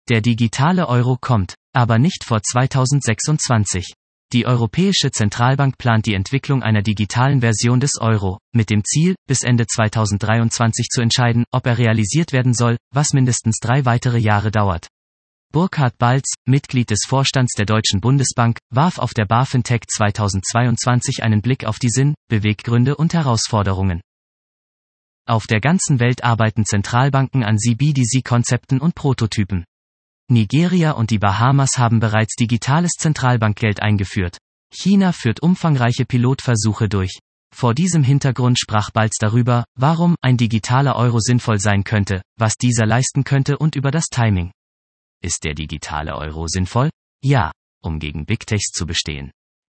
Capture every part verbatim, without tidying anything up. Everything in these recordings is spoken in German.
Der digitale Euro kommt, aber nicht vor zweitausendsechsundzwanzig. Die Europäische Zentralbank plant die Entwicklung einer digitalen Version des Euro, mit dem Ziel, bis Ende zweitausenddreiundzwanzig zu entscheiden, ob er realisiert werden soll, was mindestens drei weitere Jahre dauert. Burkhard Balz, Mitglied des Vorstands der Deutschen Bundesbank, warf auf der BaFin-Tech zweitausendzweiundzwanzig einen Blick auf die Sinn, Beweggründe und Herausforderungen. Auf der ganzen Welt arbeiten Zentralbanken an C B D C-Konzepten und Prototypen. Nigeria und die Bahamas haben bereits digitales Zentralbankgeld eingeführt. China führt umfangreiche Pilotversuche durch. Vor diesem Hintergrund sprach Balz darüber, warum ein digitaler Euro sinnvoll sein könnte, was dieser leisten könnte und über das Timing. Ist der digitale Euro sinnvoll? Ja, um gegen Big Techs zu bestehen.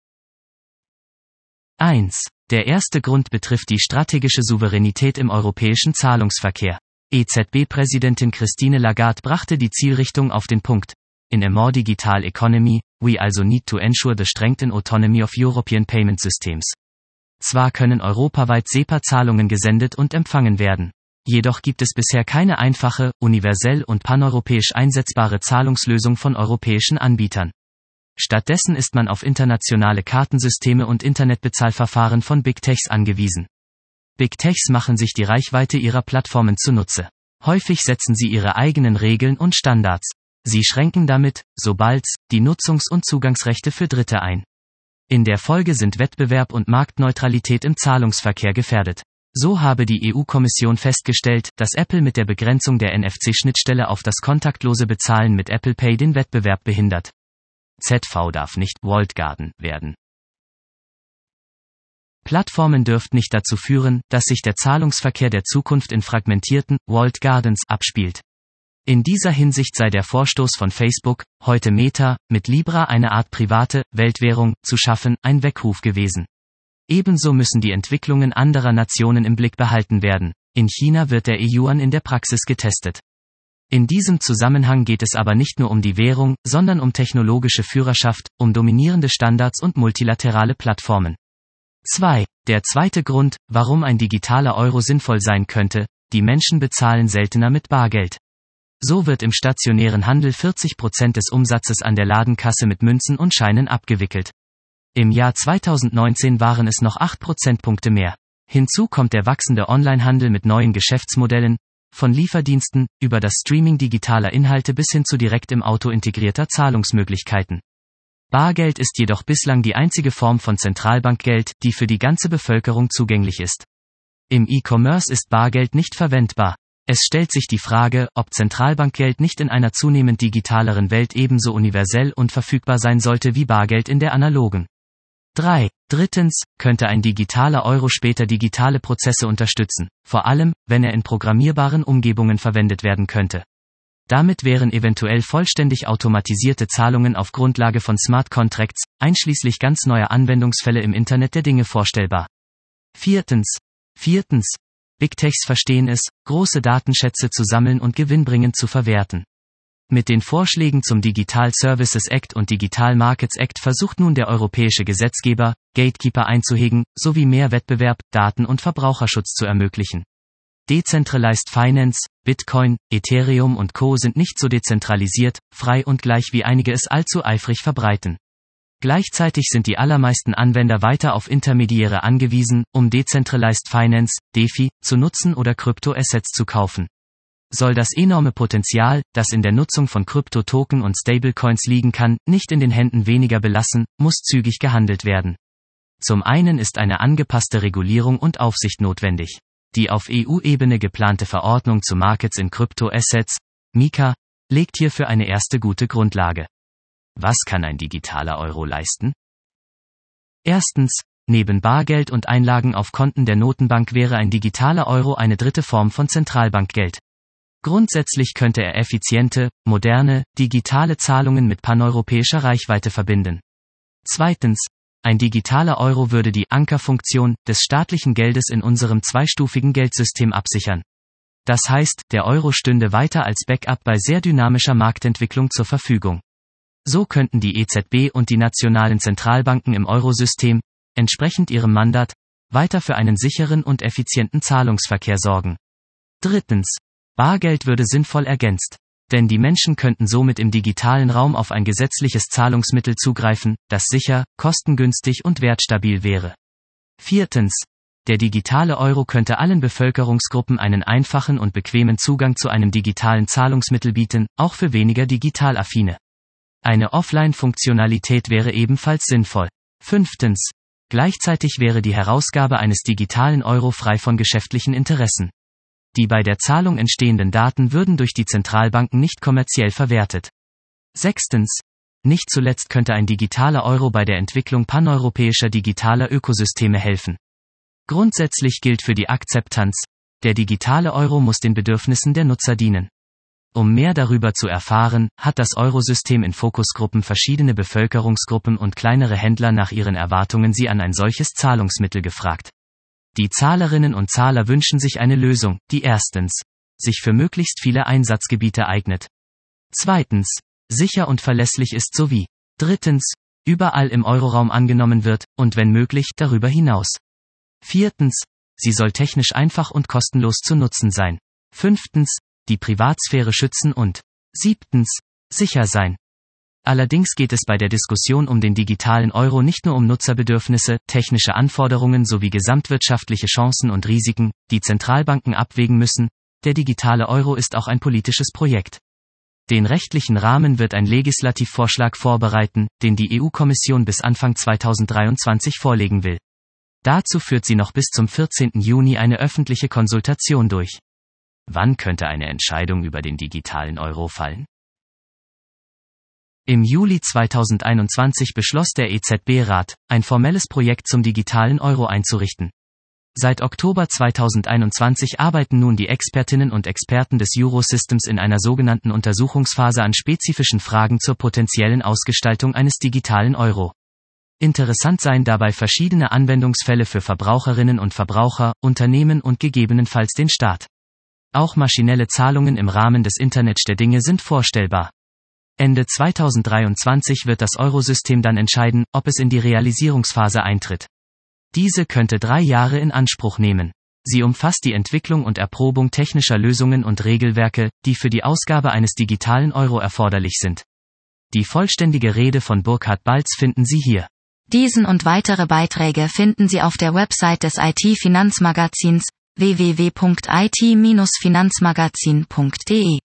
eins. Der erste Grund betrifft die strategische Souveränität im europäischen Zahlungsverkehr. E Z B-Präsidentin Christine Lagarde brachte die Zielrichtung auf den Punkt. In a more digital economy, we also need to ensure the strength and autonomy of European payment systems. Zwar können europaweit SEPA-Zahlungen gesendet und empfangen werden. Jedoch gibt es bisher keine einfache, universell und paneuropäisch einsetzbare Zahlungslösung von europäischen Anbietern. Stattdessen ist man auf internationale Kartensysteme und Internetbezahlverfahren von Big Techs angewiesen. Big Techs machen sich die Reichweite ihrer Plattformen zunutze. Häufig setzen sie ihre eigenen Regeln und Standards. Sie schränken damit, so Balz, die Nutzungs- und Zugangsrechte für Dritte ein. In der Folge sind Wettbewerb und Marktneutralität im Zahlungsverkehr gefährdet. So habe die E U-Kommission festgestellt, dass Apple mit der Begrenzung der N F C-Schnittstelle auf das kontaktlose Bezahlen mit Apple Pay den Wettbewerb behindert. Z V darf nicht Walled Garden werden. Plattformen dürften nicht dazu führen, dass sich der Zahlungsverkehr der Zukunft in fragmentierten Walled Gardens abspielt. In dieser Hinsicht sei der Vorstoß von Facebook, heute Meta, mit Libra eine Art private Weltwährung zu schaffen, ein Weckruf gewesen. Ebenso müssen die Entwicklungen anderer Nationen im Blick behalten werden. In China wird der E-Yuan in der Praxis getestet. In diesem Zusammenhang geht es aber nicht nur um die Währung, sondern um technologische Führerschaft, um dominierende Standards und multilaterale Plattformen. zwei. Der zweite Grund, warum ein digitaler Euro sinnvoll sein könnte: die Menschen bezahlen seltener mit Bargeld. So wird im stationären Handel vierzig Prozent des Umsatzes an der Ladenkasse mit Münzen und Scheinen abgewickelt. Im Jahr zweitausendneunzehn waren es noch acht Prozentpunkte mehr. Hinzu kommt der wachsende Onlinehandel mit neuen Geschäftsmodellen, von Lieferdiensten, über das Streaming digitaler Inhalte bis hin zu direkt im Auto integrierter Zahlungsmöglichkeiten. Bargeld ist jedoch bislang die einzige Form von Zentralbankgeld, die für die ganze Bevölkerung zugänglich ist. Im E-Commerce ist Bargeld nicht verwendbar. Es stellt sich die Frage, ob Zentralbankgeld nicht in einer zunehmend digitaleren Welt ebenso universell und verfügbar sein sollte wie Bargeld in der analogen. drei. Drittens, könnte ein digitaler Euro später digitale Prozesse unterstützen, vor allem, wenn er in programmierbaren Umgebungen verwendet werden könnte. Damit wären eventuell vollständig automatisierte Zahlungen auf Grundlage von Smart Contracts, einschließlich ganz neuer Anwendungsfälle im Internet der Dinge vorstellbar. Viertens. Viertens. Big Techs verstehen es, große Datenschätze zu sammeln und gewinnbringend zu verwerten. Mit den Vorschlägen zum Digital Services Act und Digital Markets Act versucht nun der europäische Gesetzgeber, Gatekeeper einzuhegen, sowie mehr Wettbewerb, Daten- und Verbraucherschutz zu ermöglichen. Decentralized Finance, Bitcoin, Ethereum und Co. sind nicht so dezentralisiert, frei und gleich wie einige es allzu eifrig verbreiten. Gleichzeitig sind die allermeisten Anwender weiter auf Intermediäre angewiesen, um Decentralized Finance, DeFi, zu nutzen oder Kryptoassets zu kaufen. Soll das enorme Potenzial, das in der Nutzung von Kryptotoken und Stablecoins liegen kann, nicht in den Händen weniger belassen, muss zügig gehandelt werden. Zum einen ist eine angepasste Regulierung und Aufsicht notwendig. Die auf E U-Ebene geplante Verordnung zu Markets in Kryptoassets, MiCA, legt hierfür eine erste gute Grundlage. Was kann ein digitaler Euro leisten? Erstens, neben Bargeld und Einlagen auf Konten der Notenbank wäre ein digitaler Euro eine dritte Form von Zentralbankgeld. Grundsätzlich könnte er effiziente, moderne, digitale Zahlungen mit paneuropäischer Reichweite verbinden. Zweitens, ein digitaler Euro würde die Ankerfunktion des staatlichen Geldes in unserem zweistufigen Geldsystem absichern. Das heißt, der Euro stünde weiter als Backup bei sehr dynamischer Marktentwicklung zur Verfügung. So könnten die E Z B und die nationalen Zentralbanken im Eurosystem, entsprechend ihrem Mandat, weiter für einen sicheren und effizienten Zahlungsverkehr sorgen. Drittens. Bargeld würde sinnvoll ergänzt. Denn die Menschen könnten somit im digitalen Raum auf ein gesetzliches Zahlungsmittel zugreifen, das sicher, kostengünstig und wertstabil wäre. Viertens. Der digitale Euro könnte allen Bevölkerungsgruppen einen einfachen und bequemen Zugang zu einem digitalen Zahlungsmittel bieten, auch für weniger digital affine. Eine Offline-Funktionalität wäre ebenfalls sinnvoll. Fünftens. Gleichzeitig wäre die Herausgabe eines digitalen Euro frei von geschäftlichen Interessen. Die bei der Zahlung entstehenden Daten würden durch die Zentralbanken nicht kommerziell verwertet. Sechstens. Nicht zuletzt könnte ein digitaler Euro bei der Entwicklung paneuropäischer digitaler Ökosysteme helfen. Grundsätzlich gilt für die Akzeptanz, der digitale Euro muss den Bedürfnissen der Nutzer dienen. Um mehr darüber zu erfahren, hat das Eurosystem in Fokusgruppen verschiedene Bevölkerungsgruppen und kleinere Händler nach ihren Erwartungen sie an ein solches Zahlungsmittel gefragt. Die Zahlerinnen und Zahler wünschen sich eine Lösung, die erstens sich für möglichst viele Einsatzgebiete eignet. Zweitens, sicher und verlässlich ist sowie drittens, überall im Euroraum angenommen wird, und wenn möglich, darüber hinaus. Viertens, sie soll technisch einfach und kostenlos zu nutzen sein. Fünftens, die Privatsphäre schützen und siebtens, sicher sein. Allerdings geht es bei der Diskussion um den digitalen Euro nicht nur um Nutzerbedürfnisse, technische Anforderungen sowie gesamtwirtschaftliche Chancen und Risiken, die Zentralbanken abwägen müssen, der digitale Euro ist auch ein politisches Projekt. Den rechtlichen Rahmen wird ein Legislativvorschlag vorbereiten, den die E U-Kommission bis Anfang zweitausenddreiundzwanzig vorlegen will. Dazu führt sie noch bis zum vierzehnten Juni eine öffentliche Konsultation durch. Wann könnte eine Entscheidung über den digitalen Euro fallen? Im Juli zweitausendeinundzwanzig beschloss der E Z B-Rat, ein formelles Projekt zum digitalen Euro einzurichten. Seit Oktober zweitausendeinundzwanzig arbeiten nun die Expertinnen und Experten des Eurosystems in einer sogenannten Untersuchungsphase an spezifischen Fragen zur potenziellen Ausgestaltung eines digitalen Euro. Interessant seien dabei verschiedene Anwendungsfälle für Verbraucherinnen und Verbraucher, Unternehmen und gegebenenfalls den Staat. Auch maschinelle Zahlungen im Rahmen des Internet der Dinge sind vorstellbar. Ende zweitausenddreiundzwanzig wird das Eurosystem dann entscheiden, ob es in die Realisierungsphase eintritt. Diese könnte drei Jahre in Anspruch nehmen. Sie umfasst die Entwicklung und Erprobung technischer Lösungen und Regelwerke, die für die Ausgabe eines digitalen Euro erforderlich sind. Die vollständige Rede von Burkhard Balz finden Sie hier. Diesen und weitere Beiträge finden Sie auf der Website des I T-Finanzmagazins w w w punkt i t Bindestrich finanzmagazin punkt d e.